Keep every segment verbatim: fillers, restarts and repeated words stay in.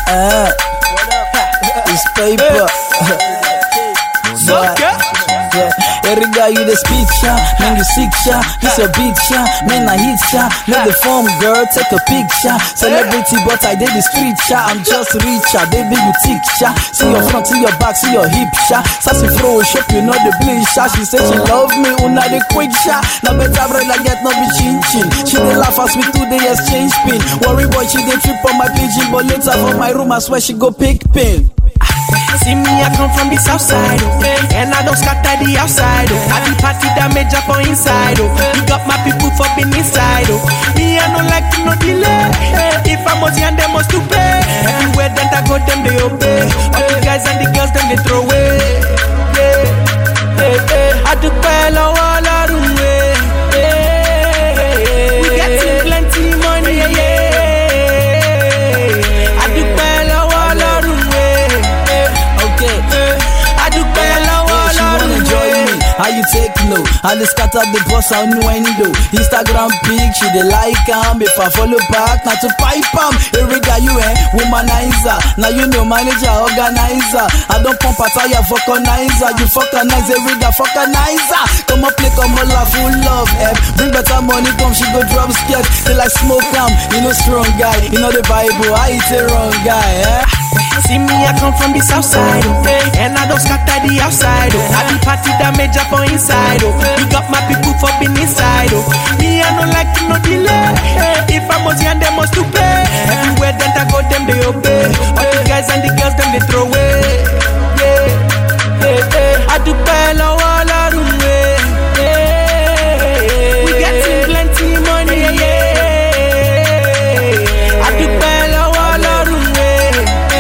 Uh, it's paper. Suck it. Yeah, every guy you the speech, ya. Man, you sick, ya. This your big shot. Man, I hit, ya. Make the form, girl, take a picture. Celebrity, but I did the street, ya. I'm just rich, ya. Baby, you tick, ya. See your front, see your back, see your hip, ya. Sassy throw a shop, you know the bleach, ya. She said she love me, una the quick, ya. Now better bread, I get no be chin chin. She dey laugh as we two day exchange pin. Worry boy, she dey trip on my pigeon, but later for my room, I swear she go pick pin. See me, I come from the south side, oh, and I don't scatter the outside, oh. I be party damage up on inside, oh. You got my people for being inside, oh. Me, I don't like to no delay. If I must and they must to pay. Everywhere that I go, them they obey. All the guys and the girls, them they throw away. Yeah, yeah, yeah. I do well all our way. We getting plenty money, yeah, yeah. I do well all our way. I do well all our way. How you take no? I just scatter the boss out window. Instagram pic, she dey like am. If I follow back, not to pipe am. Every guy you eh, womanizer. Now you know manager, organizer. I don't pump a tire, vulcanizer. You vulcanize every guy, vulcanizer. Come up, play, come all full love, eh. Bring better money, come she go drop sketch. Till I smoke am, you know strong guy. You know the Bible, I eat a wrong guy, eh. See me, I come from the south side, oh, and I don't scatter the outside, oh. I be party damage up on inside, oh. You got my people for being inside, oh. Me, I don't like to no delay. If I must and they must to pay. Everywhere that I go, them they obey. All the guys and the girls, them they throw away. Yeah, yeah, yeah. I do well all our way. Yeah, we getting plenty money, yeah, yeah. I do well all our way.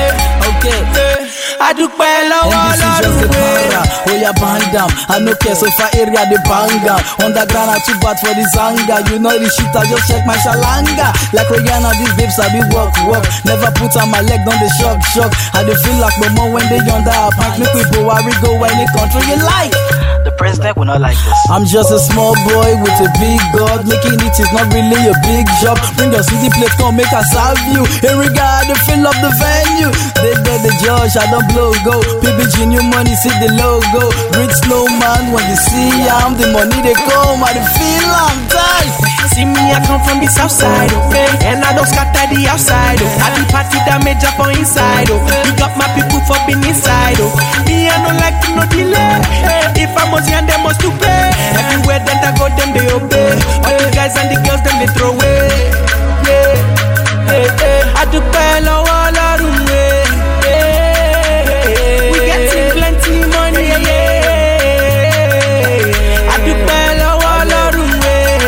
I do well all our way. Oh yeah, bandam. I no care so far area the banga. Underground I too bad for the zanga. You know the shit I just check my shalanga. Like Rihanna, these babes I be walk walk. Never put on my leg on the shock shock. I dey feel like my mom when they under a pants. Make we go we go any country you like. The president will not like this. I'm just a small boy with a big God. Making it is not really a big job. Bring your city plate, come make us serve you. Every guy they fill up the venue. They get the judge, I don't blow go. P B G new money, see the logo. Rich slow man when you see I'm the money they come, I feel I'm tight. See me, I come from the south side, oh, and I don't scatter the outside, oh. I be party damage up on inside, oh. You got my people for being inside, oh. Me, I don't like to no delay. If I must and they must to pay. Everywhere that I go, them they obey. All the guys and the girls, them they throw away. Yeah, yeah, yeah. I do well all our way. Yeah, we getting plenty money, yeah, yeah. I do well all our way.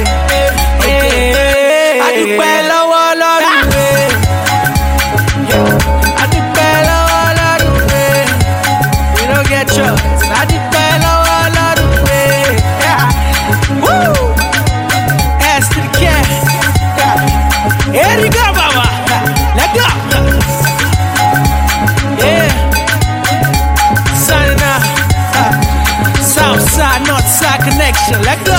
I do well all our way. I do well all our way. You don't get choice. I do well all our way. Yeah. Woo! S to the cat. Yeah. Here you go, mama. Let go. Yeah. Signing out. South side, north side connection. Let go.